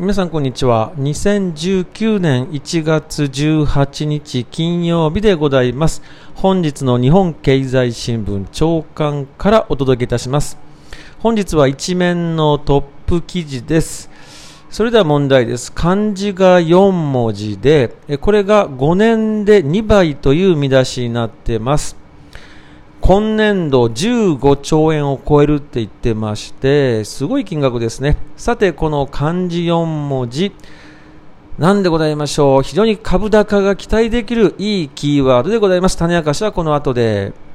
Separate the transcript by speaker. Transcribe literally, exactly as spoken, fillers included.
Speaker 1: 皆さんこんにちは。にせんじゅうきゅうねんいちがつじゅうはちにち金曜日でございます。本日の日本経済新聞朝刊からお届けいたします。本日は一面のトップ記事です。それでは問題です。漢字がよんもじで、これがごねんでにばいという見出しになっています。今年度じゅうごちょうえんを超えるって言ってまして、すごい金額ですね。さて、この漢字よんもじ、なんでございましょう。非常に株高が期待できるいいキーワードでございます。種明かしはこの後で。